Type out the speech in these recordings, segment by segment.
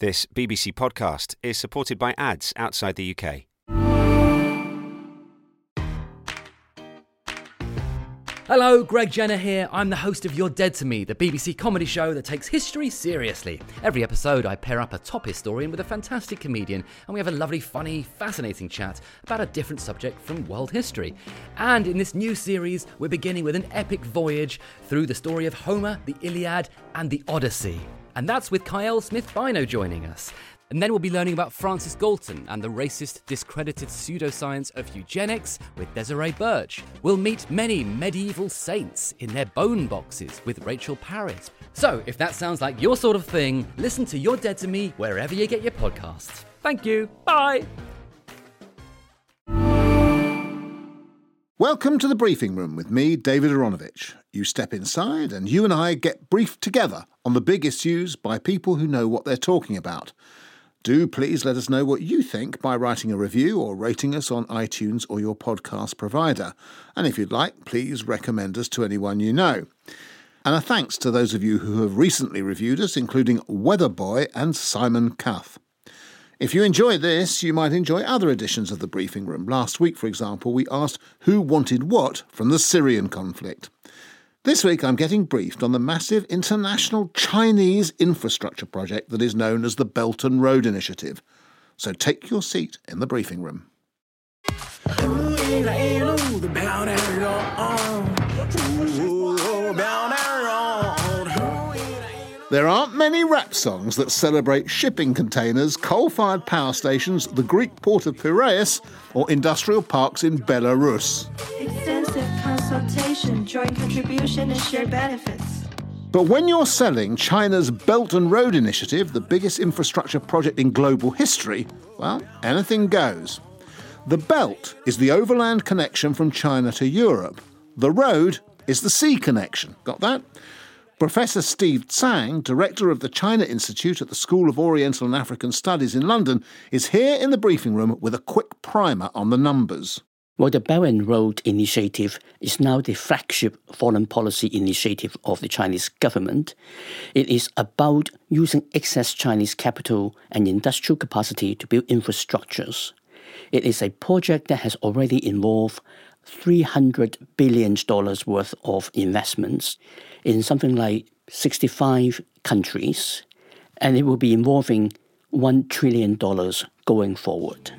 This BBC podcast is supported by ads outside the UK. Hello, Greg Jenner here. I'm the host of You're Dead to Me, the BBC comedy show that takes history seriously. Every episode, I pair up a top historian with a fantastic comedian, and we have a lovely, funny, fascinating chat about a different subject from world history. And in this new series, we're beginning with an epic voyage through the story of Homer, the Iliad, and the Odyssey. And that's with Kyle Smith-Bino joining us. And then we'll be learning about Francis Galton and the racist, discredited pseudoscience of eugenics with Desiree Birch. We'll meet many medieval saints in their bone boxes with Rachel Parrott. So, if that sounds like your sort of thing, listen to You're Dead to Me wherever you get your podcasts. Thank you. Bye. Welcome to the briefing room with me, David Aronovich. You step inside and you and I get briefed together on the big issues by people who know what they're talking about. Do please let us know what you think by writing a review or rating us on iTunes or your podcast provider. And if you'd like, please recommend us to anyone you know. And a thanks to those of you who have recently reviewed us, including Weatherboy and Simon Cuff. If you enjoy this, you might enjoy other editions of the briefing room. Last week, for example, we asked who wanted what from the Syrian conflict. This week I'm getting briefed on the massive international Chinese infrastructure project that is known as the Belt and Road Initiative. So take your seat in the briefing room. There aren't many rap songs that celebrate shipping containers, coal-fired power stations, the Greek port of Piraeus, or industrial parks in Belarus. Extensive consultation, joint contribution and shared benefits. But when you're selling China's Belt and Road Initiative, the biggest infrastructure project in global history, well, anything goes. The Belt is the overland connection from China to Europe. The road is the sea connection. Got that? Professor Steve Tsang, director of the China Institute at the School of Oriental and African Studies in London, is here in the briefing room with a quick primer on the numbers. Well, the Belt and Road Initiative is now the flagship foreign policy initiative of the Chinese government. It is about using excess Chinese capital and industrial capacity to build infrastructures. It is a project that has already involved $300 billion worth of investments in something like 65 countries, and it will be involving $1 trillion going forward.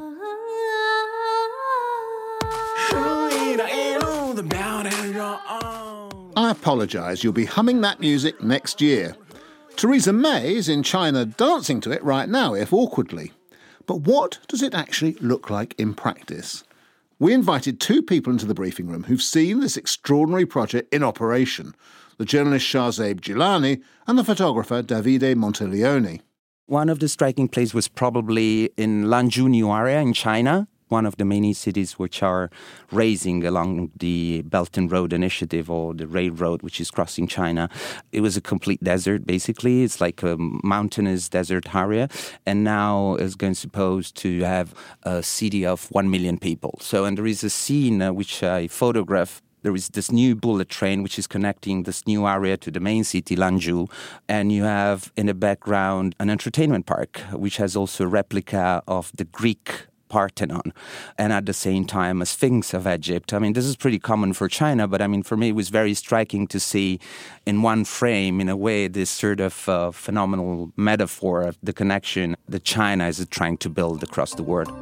I apologise, you'll be humming that music next year. Theresa May is in China dancing to it right now, if awkwardly. But what does it actually look like in practice? We invited two people into the briefing room who've seen this extraordinary project in operation, the journalist Shahzaib Jilani and the photographer Davide Monteleone. One of the striking places was probably in Lanzhou New Area in China, one of the many cities which are raising along the Belt and Road Initiative or the railroad which is crossing China. It was a complete desert, basically. It's like a mountainous desert area. And now it's going supposed to have a city of 1 million people. So, and there is a scene which I photographed. There is this new bullet train which is connecting this new area to the main city, Lanzhou. And you have in the background an entertainment park, which has also a replica of the Greek Parthenon, and at the same time a Sphinx of Egypt. I mean, this is pretty common for China, but I mean, for me, it was very striking to see in one frame, in a way, this sort of phenomenal metaphor of the connection that China is trying to build across the world.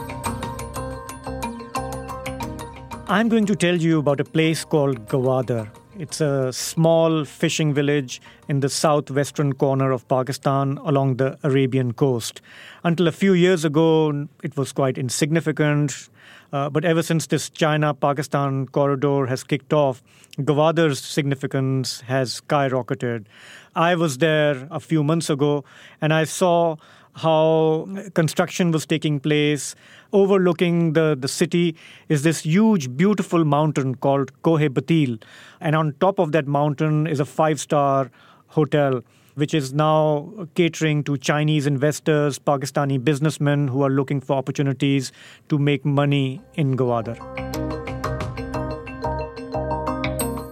I'm going to tell you about a place called Gwadar. It's a small fishing village in the southwestern corner of Pakistan along the Arabian coast. Until a few years ago, it was quite insignificant. But ever since this China-Pakistan corridor has kicked off, Gwadar's significance has skyrocketed. I was there a few months ago, and I saw how construction was taking place. Overlooking the city is this huge, beautiful mountain called Kohe Batil. And on top of that mountain is a 5-star hotel, which is now catering to Chinese investors, Pakistani businessmen who are looking for opportunities to make money in Gwadar.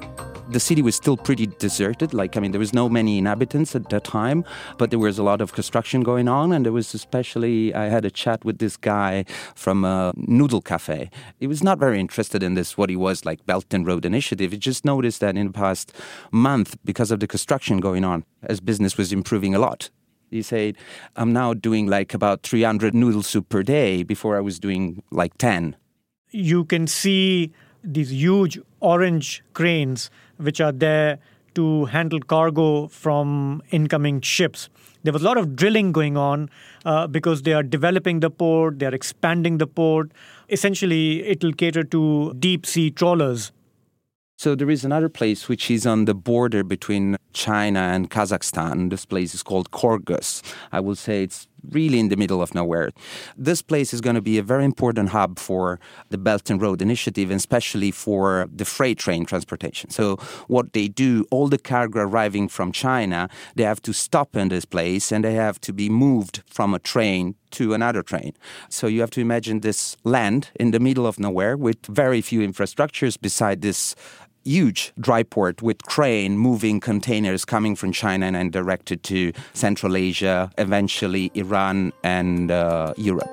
The city was still pretty deserted. There was no many inhabitants at that time, but there was a lot of construction going on. And there was I had a chat with this guy from a noodle cafe. He was not very interested in this, what he was like Belt and Road Initiative. He just noticed that in the past month, because of the construction going on, his business was improving a lot. He said, I'm now doing like about 300 noodle soup per day. Before I was doing like 10. You can see these huge orange cranes which are there to handle cargo from incoming ships. There was a lot of drilling going on because they are developing the port, they are expanding the port. Essentially, it will cater to deep-sea trawlers. So there is another place which is on the border between China and Kazakhstan. This place is called Kyrgyz. I will say it's really in the middle of nowhere. This place is going to be a very important hub for the Belt and Road Initiative, and especially for the freight train transportation. So what they do, all the cargo arriving from China, they have to stop in this place and they have to be moved from a train to another train. So you have to imagine this land in the middle of nowhere with very few infrastructures beside this huge dry port with crane moving containers coming from China and directed to Central Asia, eventually Iran and Europe.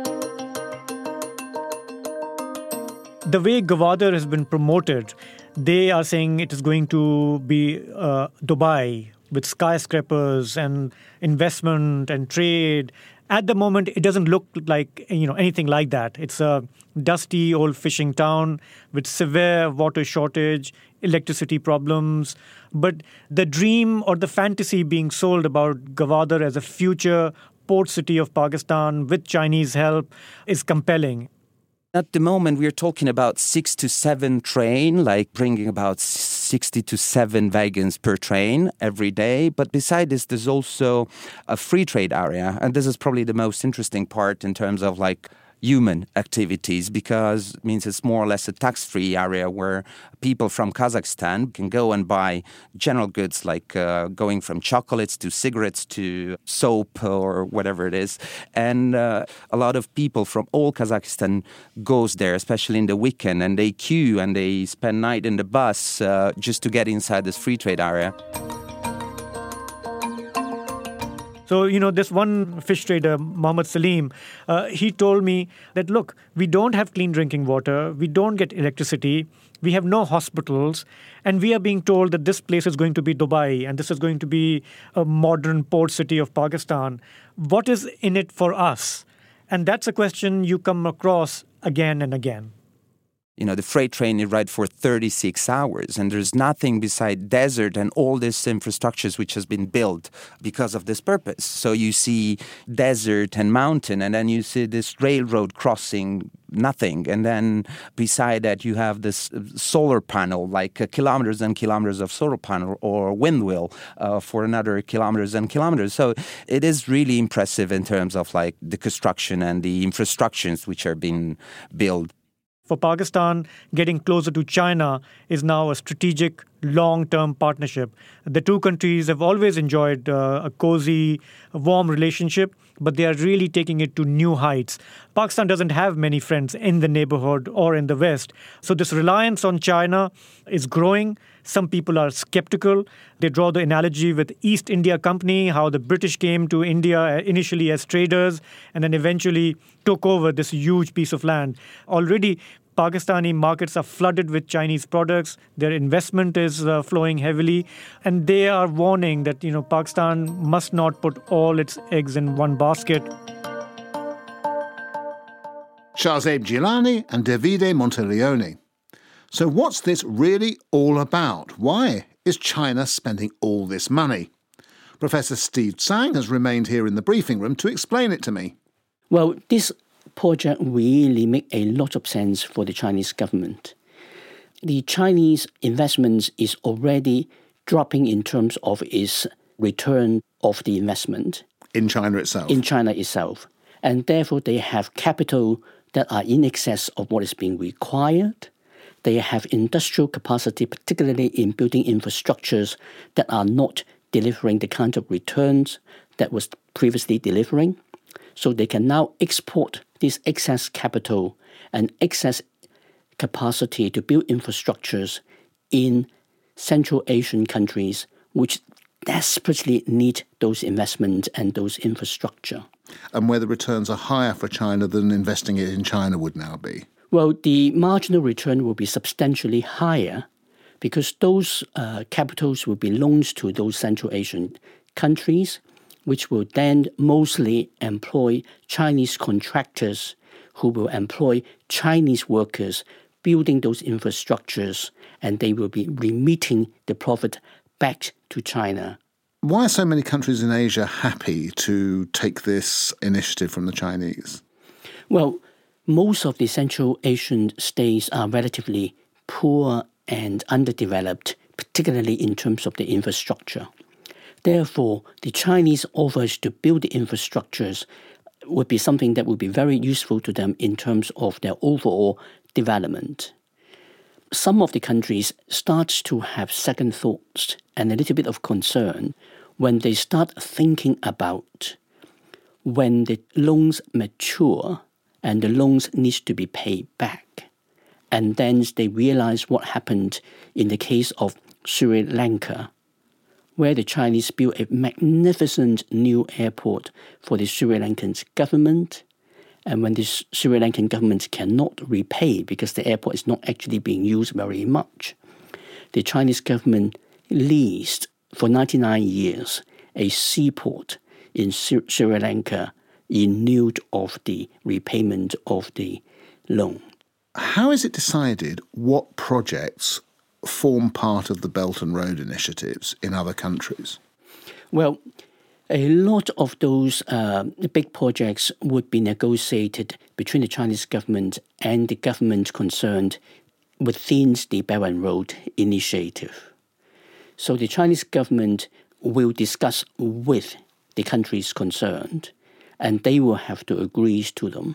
The way Gwadar has been promoted, they are saying it is going to be Dubai with skyscrapers and investment and trade. At the moment, it doesn't look like anything like that. It's a dusty old fishing town with severe water shortage, electricity problems. But the dream or the fantasy being sold about Gwadar as a future port city of Pakistan with Chinese help is compelling. At the moment, we are talking about 6 to 7 train, like bringing about 60 to 7 wagons per train every day. But beside this, there's also a free trade area. And this is probably the most interesting part in terms of like human activities, because it means it's more or less a tax-free area where people from Kazakhstan can go and buy general goods like going from chocolates to cigarettes to soap or whatever it is. And a lot of people from all Kazakhstan goes there, especially in the weekend, and they queue and they spend night in the bus just to get inside this free trade area. So, this one fish trader, Mohammed Salim, he told me that, look, we don't have clean drinking water, we don't get electricity, we have no hospitals, and we are being told that this place is going to be Dubai and this is going to be a modern port city of Pakistan. What is in it for us? And that's a question you come across again and again. The freight train is ride for 36 hours, and there's nothing beside desert and all this infrastructures which has been built because of this purpose. So you see desert and mountain, and then you see this railroad crossing, nothing. And then beside that, you have this solar panel, like kilometers and kilometers of solar panel, or windmill for another kilometers and kilometers. So it is really impressive in terms of like the construction and the infrastructures which are being built. For Pakistan, getting closer to China is now a strategic, long-term partnership. The two countries have always enjoyed a cozy, warm relationship, but they are really taking it to new heights. Pakistan doesn't have many friends in the neighborhood or in the West, so this reliance on China is growing. Some people are skeptical. They draw the analogy with East India Company, how the British came to India initially as traders and then eventually took over this huge piece of land. Already, Pakistani markets are flooded with Chinese products. Their investment is flowing heavily. And they are warning that, Pakistan must not put all its eggs in one basket. Shahzaid Jilani and Davide Monteleone. So what's this really all about? Why is China spending all this money? Professor Steve Tsang has remained here in the briefing room to explain it to me. Well, this project really makes a lot of sense for the Chinese government. The Chinese investments is already dropping in terms of its return of the investment. In China itself? In China itself. And therefore, they have capital that are in excess of what is being required. They have industrial capacity, particularly in building infrastructures that are not delivering the kind of returns that was previously delivering. So they can now export this excess capital and excess capacity to build infrastructures in Central Asian countries which desperately need those investments and those infrastructure. And where the returns are higher for China than investing it in China would now be? Well, the marginal return will be substantially higher because those capitals will be loans to those Central Asian countries, which will then mostly employ Chinese contractors who will employ Chinese workers building those infrastructures, and they will be remitting the profit back to China. Why are so many countries in Asia happy to take this initiative from the Chinese? Well, most of the Central Asian states are relatively poor and underdeveloped, particularly in terms of the infrastructure. Therefore, the Chinese offers to build the infrastructures would be something that would be very useful to them in terms of their overall development. Some of the countries start to have second thoughts and a little bit of concern when they start thinking about when the loans mature and the loans need to be paid back. And then they realize what happened in the case of Sri Lanka, where the Chinese built a magnificent new airport for the Sri Lankan government. And when the Sri Lankan government cannot repay because the airport is not actually being used very much, the Chinese government leased for 99 years a seaport in Sri Lanka in lieu of the repayment of the loan. How is it decided what projects form part of the Belt and Road initiatives in other countries? Well, a lot of those big projects would be negotiated between the Chinese government and the government concerned within the Belt and Road initiative. So the Chinese government will discuss with the countries concerned, and they will have to agree to them.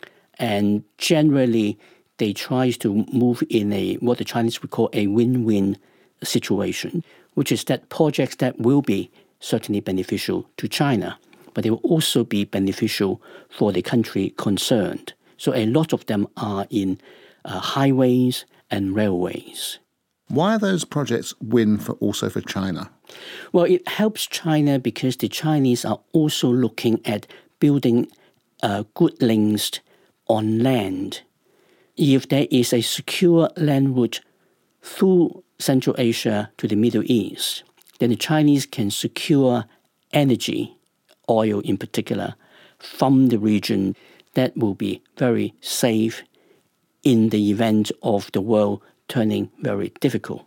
And generally, they try to move in what the Chinese would call a win-win situation, which is that projects that will be certainly beneficial to China, but they will also be beneficial for the country concerned. So a lot of them are in highways and railways. Why are those projects also for China? Well, it helps China because the Chinese are also looking at building good links on land. If there is a secure land route through Central Asia to the Middle East, then the Chinese can secure energy, oil in particular, from the region that will be very safe in the event of the world turning very difficult.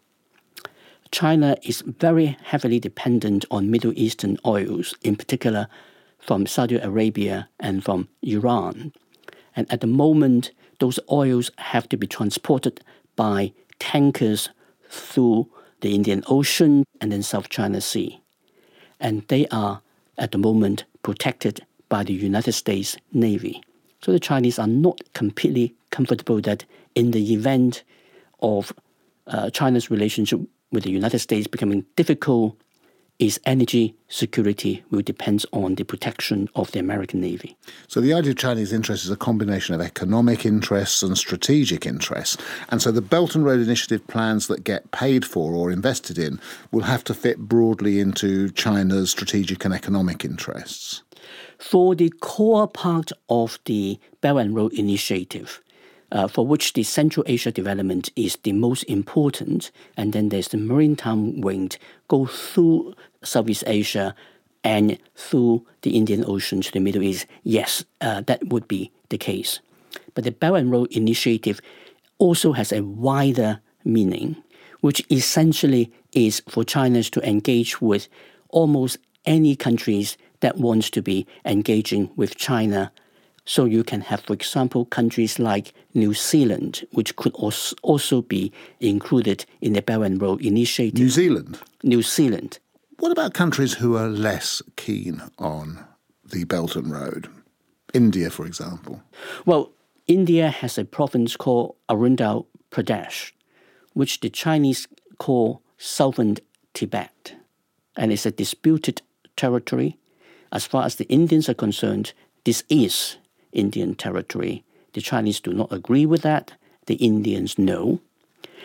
China is very heavily dependent on Middle Eastern oils, in particular from Saudi Arabia and from Iran. And at the moment, those oils have to be transported by tankers through the Indian Ocean and then South China Sea. And they are, at the moment, protected by the United States Navy. So the Chinese are not completely comfortable that in the event of China's relationship with the United States becoming difficult, its energy security will depend on the protection of the American Navy. So the idea of Chinese interests is a combination of economic interests and strategic interests. And so the Belt and Road Initiative plans that get paid for or invested in will have to fit broadly into China's strategic and economic interests. For the core part of the Belt and Road Initiative, for which the Central Asia development is the most important, and then there's the maritime wing go through Southeast Asia and through the Indian Ocean to the Middle East. Yes, that would be the case. But the Belt and Road Initiative also has a wider meaning, which essentially is for China to engage with almost any countries that wants to be engaging with China. So you can have, for example, countries like New Zealand, which could also be included in the Belt and Road Initiative. New Zealand? New Zealand. What about countries who are less keen on the Belt and Road? India, for example. Well, India has a province called Arunachal Pradesh, which the Chinese call Southern Tibet. And it's a disputed territory. As far as the Indians are concerned, this is Indian territory. The Chinese do not agree with that. The Indians know.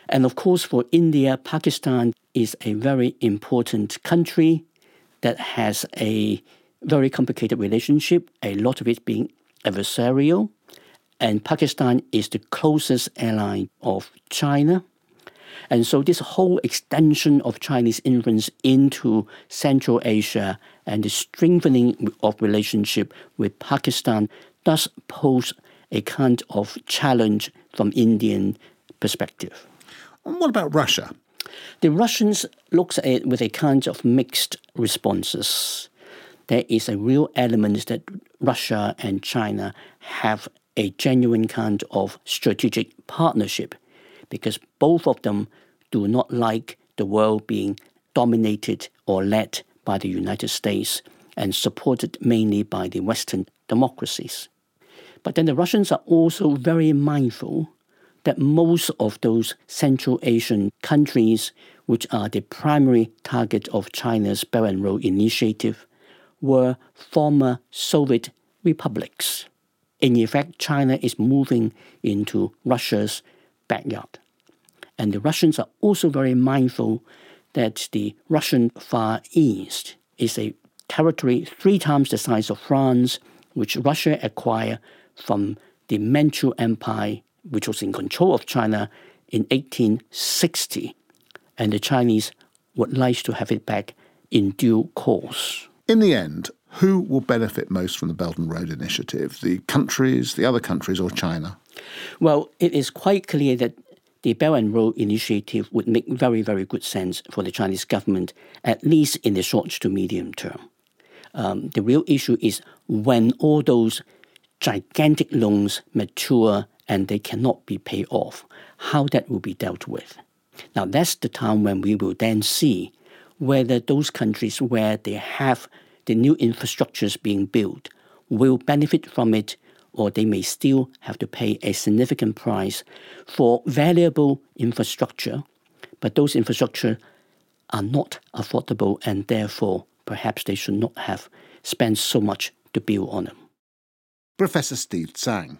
And of course, for India, Pakistan is a very important country that has a very complicated relationship, a lot of it being adversarial. And Pakistan is the closest ally of China. And so this whole extension of Chinese influence into Central Asia and the strengthening of relationship with Pakistan does pose a kind of challenge from Indian perspective. And what about Russia? The Russians look at it with a kind of mixed responses. There is a real element that Russia and China have a genuine kind of strategic partnership because both of them do not like the world being dominated or led by the United States and supported mainly by the Western democracies. But then the Russians are also very mindful that most of those Central Asian countries, which are the primary target of China's Belt and Road Initiative, were former Soviet republics. In effect, China is moving into Russia's backyard. And the Russians are also very mindful that the Russian Far East is a territory 3 times the size of France, which Russia acquired from the Manchu Empire, which was in control of China in 1860. And the Chinese would like to have it back in due course. In the end, who will benefit most from the Belt and Road Initiative? The countries, the other countries, or China? Well, it is quite clear that the Belt and Road Initiative would make very, very good sense for the Chinese government, at least in the short to medium term. The real issue is when all those gigantic loans mature and they cannot be paid off, how that will be dealt with. Now, that's the time when we will then see whether those countries where they have the new infrastructures being built will benefit from it, or they may still have to pay a significant price for valuable infrastructure, but those infrastructure are not affordable and therefore perhaps they should not have spent so much to build on them. Professor Steve Tsang.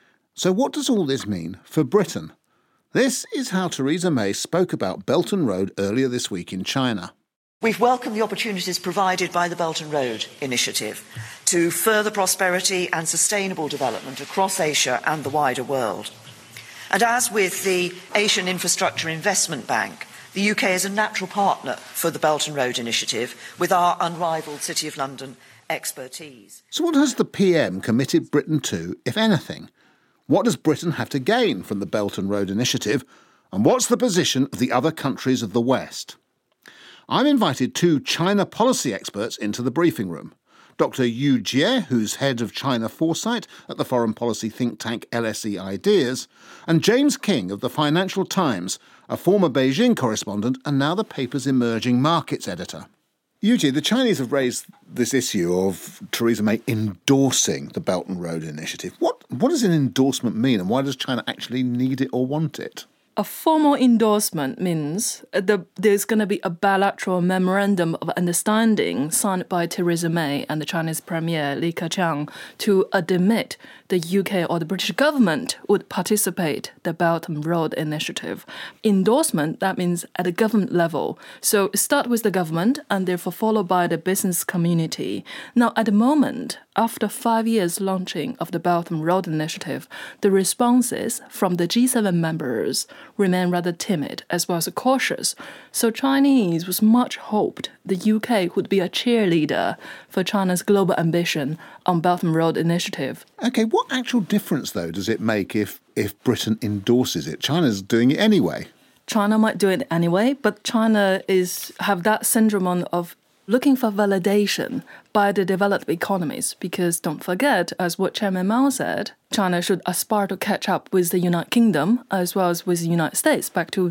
So what does all this mean for Britain? This is how Theresa May spoke about Belt and Road earlier this week in China. We've welcomed the opportunities provided by the Belt and Road Initiative to further prosperity and sustainable development across Asia and the wider world. And as with the Asian Infrastructure Investment Bank, the UK is a natural partner for the Belt and Road Initiative with our unrivalled City of London expertise. So what has the PM committed Britain to, if anything? What does Britain have to gain from the Belt and Road Initiative? And what's the position of the other countries of the West? I've invited 2 China policy experts into the briefing room. Dr. Yu Jie, who's head of China Foresight at the foreign policy think tank LSE Ideas, and James King of the Financial Times, a former Beijing correspondent and now the paper's emerging markets editor. Yu Jie, the Chinese have raised this issue of Theresa May endorsing the Belt and Road Initiative. What does an endorsement mean, and why does China actually need it or want it? A formal endorsement means there's going to be a bilateral memorandum of understanding signed by Theresa May and the Chinese Premier Li Keqiang to admit the UK or the British government would participate in the Belt and Road Initiative. Endorsement, that means at the government level. So start with the government and therefore followed by the business community. Now, at the moment, after 5 years launching of the Belt and Road Initiative, the responses from the G7 members remain rather timid as well as cautious. So Chinese was much hoped the UK would be a cheerleader for China's global ambition on Belt and Road Initiative. OK, what actual difference, though, does it make if Britain endorses it? China's doing it anyway. China might do it anyway, but China have that syndrome of looking for validation by the developed economies, because don't forget, as what Chairman Mao said, China should aspire to catch up with the United Kingdom as well as with the United States back to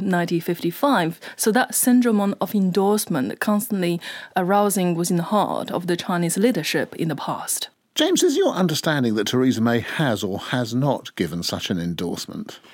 1955. So that syndrome of endorsement constantly arousing within the heart of the Chinese leadership in the past. James, is your understanding that Theresa May has or has not given such an endorsement?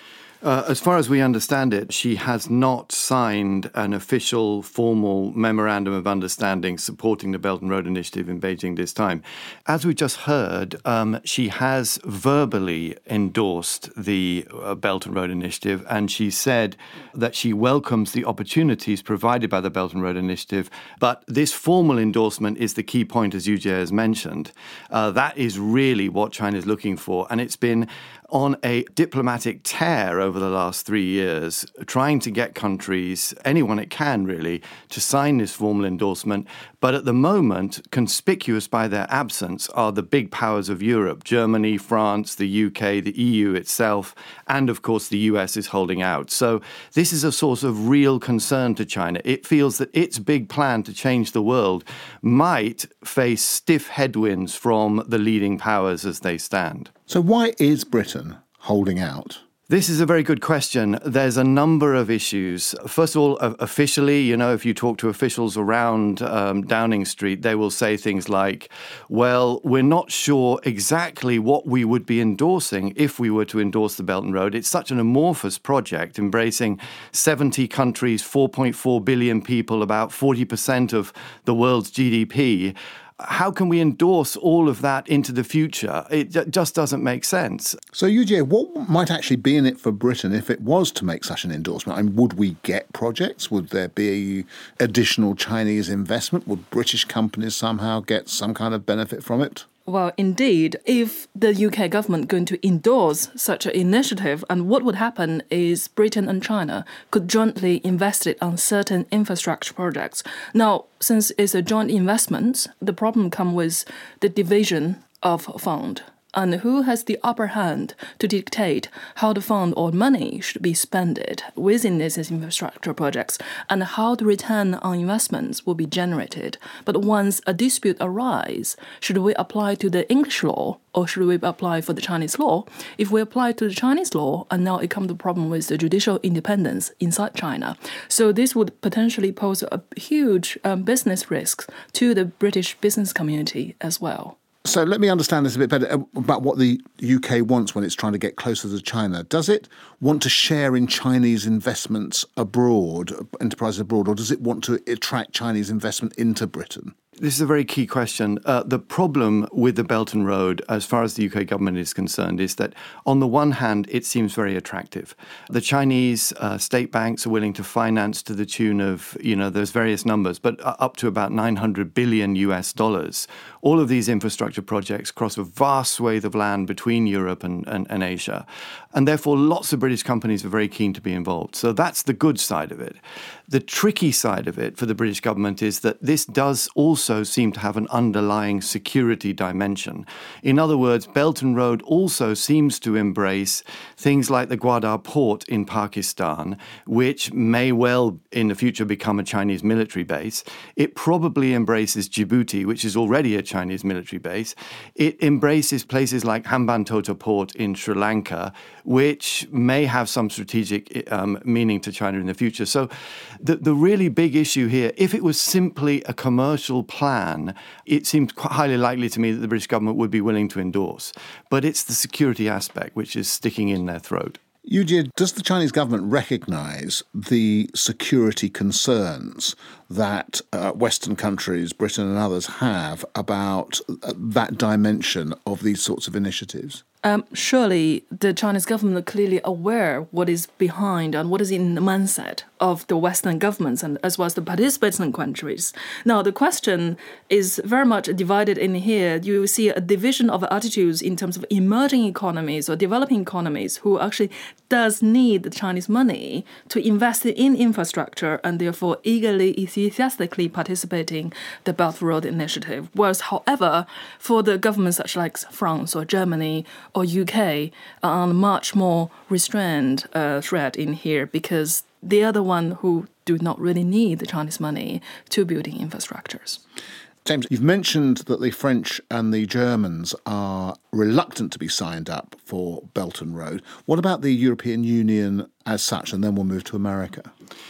As far as we understand it, she has not signed an official, formal memorandum of understanding supporting the Belt and Road Initiative in Beijing this time. As we just heard, she has verbally endorsed the Belt and Road Initiative, and she said that she welcomes the opportunities provided by the Belt and Road Initiative. But this formal endorsement is the key point, as Yujie has mentioned. That is really what China is looking for, and it's been on a diplomatic tear over the last 3 years, trying to get countries, anyone it can really, to sign this formal endorsement. But at the moment, conspicuous by their absence are the big powers of Europe, Germany, France, the UK, the EU itself, and of course the US is holding out. So this is a source of real concern to China. It feels that its big plan to change the world might face stiff headwinds from the leading powers as they stand. So why is Britain holding out? This is a very good question. There's a number of issues. First of all, officially, if you talk to officials around Downing Street, they will say things like, well, we're not sure exactly what we would be endorsing if we were to endorse the Belt and Road. It's such an amorphous project, embracing 70 countries, 4.4 billion people, about 40% of the world's GDP. How can we endorse all of that into the future? It just doesn't make sense. So, Yujie, what might actually be in it for Britain if it was to make such an endorsement? I mean, would we get projects? Would there be additional Chinese investment? Would British companies somehow get some kind of benefit from it? Well, indeed, if the UK government going to endorse such an initiative, and what would happen is Britain and China could jointly invest it on certain infrastructure projects. Now, since it's a joint investment, the problem comes with the division of fund. And who has the upper hand to dictate how the fund or money should be spent within these infrastructure projects and how the return on investments will be generated. But once a dispute arises, should we apply to the English law or should we apply for the Chinese law? If we apply to the Chinese law, and now it comes to the problem with the judicial independence inside China. So this would potentially pose a huge business risk to the British business community as well. So let me understand this a bit better about what the UK wants when it's trying to get closer to China. Does it want to share in Chinese investments abroad, enterprises abroad, or does it want to attract Chinese investment into Britain? This is a very key question. The problem with the Belt and Road, as far as the UK government is concerned, is that on the one hand, it seems very attractive. The Chinese state banks are willing to finance to the tune of, there's various numbers, but up to about $900 billion US. All of these infrastructure projects cross a vast swathe of land between Europe and Asia. And therefore, lots of British companies are very keen to be involved. So that's the good side of it. The tricky side of it for the British government is that this does also seem to have an underlying security dimension. In other words, Belt and Road also seems to embrace things like the Gwadar port in Pakistan, which may well in the future become a Chinese military base. It probably embraces Djibouti, which is already a Chinese military base. It embraces places like Hambantota port in Sri Lanka, which may have some strategic meaning to China in the future. So the really big issue here, if it was simply a commercial plan, it seemed quite highly likely to me that the British government would be willing to endorse. But it's the security aspect which is sticking in their throat. Yujie, does the Chinese government recognise the security concerns that Western countries, Britain and others, have about that dimension of these sorts of initiatives? Surely the Chinese government are clearly aware what is behind and what is in the mindset of the Western governments and as well as the participating countries. Now, the question is very much divided in here. You see a division of attitudes in terms of emerging economies or developing economies who actually does need the Chinese money to invest in infrastructure and therefore eagerly, enthusiastically participating the Belt and Road Initiative. Whereas, however, for the governments such like France or Germany or UK are on a much more restrained threat in here because they are the one who do not really need the Chinese money to building infrastructures. James, you've mentioned that the French and the Germans are reluctant to be signed up for Belt and Road. What about the European Union as such? And then we'll move to America.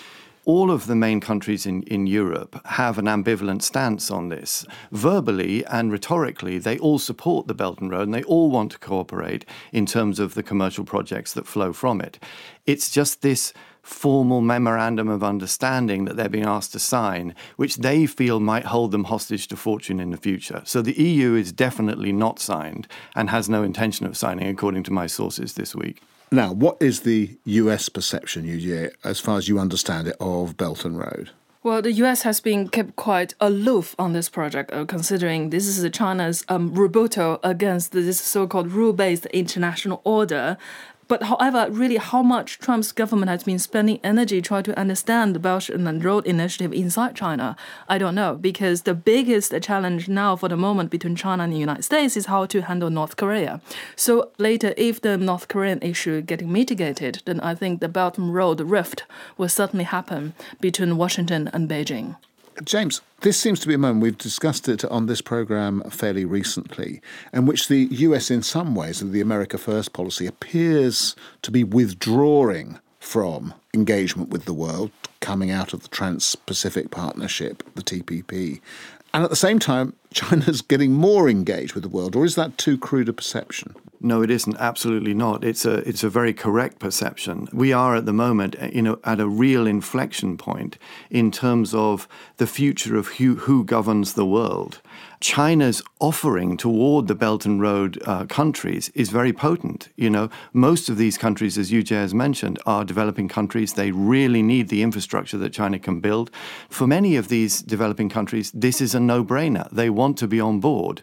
all of the main countries in Europe have an ambivalent stance on this. Verbally and rhetorically, they all support the Belt and Road and they all want to cooperate in terms of the commercial projects that flow from it. It's just this formal memorandum of understanding that they're being asked to sign, which they feel might hold them hostage to fortune in the future. So the EU is definitely not signed and has no intention of signing, according to my sources this week. Now, what is the US perception, Yu, as far as you understand it, of Belt and Road? Well, the US has been kept quite aloof on this project, considering this is China's rebuttal against this so-called rule-based international order. But however, really how much Trump's government has been spending energy trying to understand the Belt and Road Initiative inside China, I don't know, because the biggest challenge now for the moment between China and the United States is how to handle North Korea. So later, if the North Korean issue getting mitigated, then I think the Belt and Road rift will certainly happen between Washington and Beijing. James, this seems to be a moment, we've discussed it on this programme fairly recently, in which the US in some ways, the America First policy, appears to be withdrawing from engagement with the world, coming out of the Trans-Pacific Partnership, the TPP. And at the same time, China's getting more engaged with the world, or is that too crude a perception? No, it isn't. Absolutely not. It's a very correct perception. We are at the moment, at a real inflection point in terms of the future of who governs the world. China's offering toward the Belt and Road countries is very potent. Most of these countries, as Yu has mentioned, are developing countries. They really need the infrastructure that China can build. For many of these developing countries, this is a no-brainer. They want to be on board.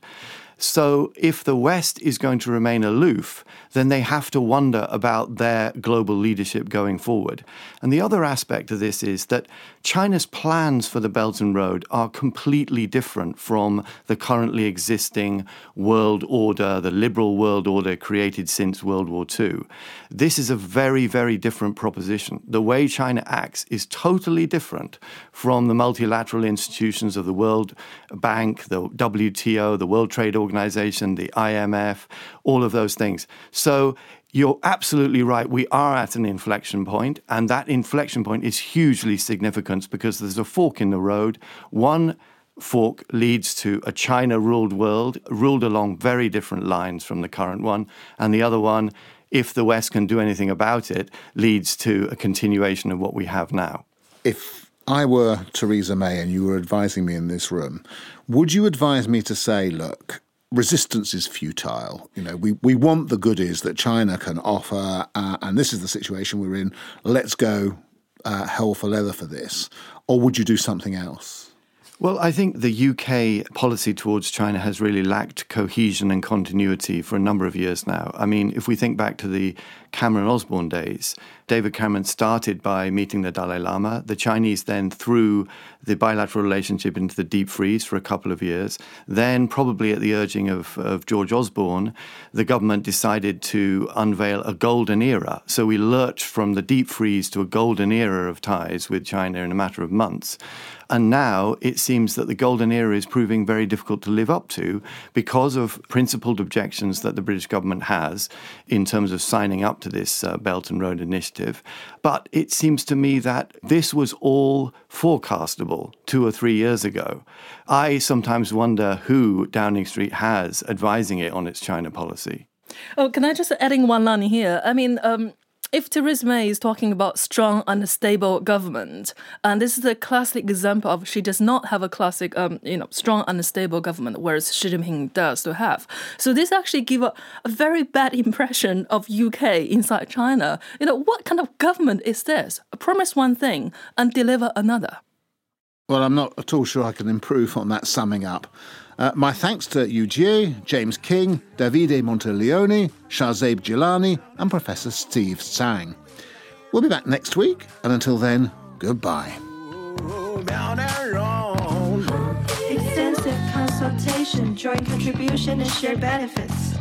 So if the West is going to remain aloof, then they have to wonder about their global leadership going forward. And the other aspect of this is that China's plans for the Belt and Road are completely different from the currently existing world order, the liberal world order created since World War II. This is a very, very different proposition. The way China acts is totally different from the multilateral institutions of the World Bank, the WTO, the World Trade Organization, the IMF, all of those things. So you're absolutely right. We are at an inflection point, and that inflection point is hugely significant because there's a fork in the road. One fork leads to a China-ruled world, ruled along very different lines from the current one, and the other one, if the West can do anything about it, leads to a continuation of what we have now. If I were Theresa May and you were advising me in this room, would you advise me to say, look, resistance is futile. We want the goodies that China can offer, and this is the situation we're in. Let's go hell for leather for this. Or would you do something else? Well, I think the UK policy towards China has really lacked cohesion and continuity for a number of years now. I mean, if we think back to the Cameron-Osborne days, David Cameron started by meeting the Dalai Lama. The Chinese then threw the bilateral relationship into the deep freeze for a couple of years. Then, probably at the urging of George Osborne, the government decided to unveil a golden era. So we lurched from the deep freeze to a golden era of ties with China in a matter of months. And now it seems that the golden era is proving very difficult to live up to because of principled objections that the British government has in terms of signing up to this Belt and Road Initiative. But it seems to me that this was all forecastable 2 or 3 years ago. I sometimes wonder who Downing Street has advising it on its China policy. Oh, can I just adding one line here? I mean, if Theresa May is talking about strong and stable government, and this is a classic example of she does not have a classic, strong and stable government, whereas Xi Jinping does to have. So this actually gives a very bad impression of UK inside China. What kind of government is this? Promise one thing and deliver another. Well, I'm not at all sure I can improve on that summing up. My thanks to Yu Jie, James King, Davide Monteleone, Shahzaib Jilani and Professor Steve Tsang. We'll be back next week, and until then, goodbye. Extensive consultation, joint contribution and shared benefits.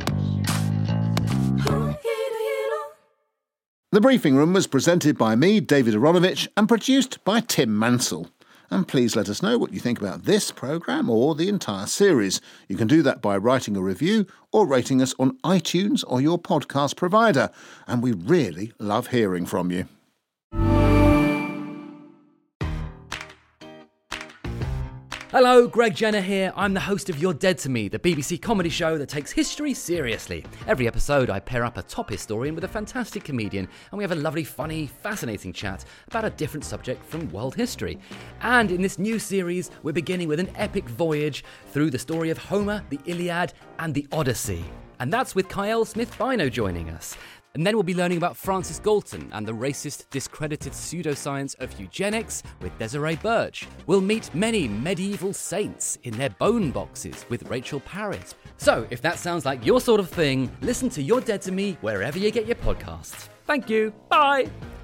The Briefing Room was presented by me, David Aronovich, and produced by Tim Mansell. And please let us know what you think about this programme or the entire series. You can do that by writing a review or rating us on iTunes or your podcast provider. And we really love hearing from you. Hello, Greg Jenner here. I'm the host of You're Dead to Me, the BBC comedy show that takes history seriously. Every episode, I pair up a top historian with a fantastic comedian, and we have a lovely, funny, fascinating chat about a different subject from world history. And in this new series, we're beginning with an epic voyage through the story of Homer, the Iliad, and the Odyssey. And that's with Kyle Smith-Bino joining us. And then we'll be learning about Francis Galton and the racist, discredited pseudoscience of eugenics with Desiree Birch. We'll meet many medieval saints in their bone boxes with Rachel Parrott. So, if that sounds like your sort of thing, listen to You're Dead to Me wherever you get your podcasts. Thank you. Bye.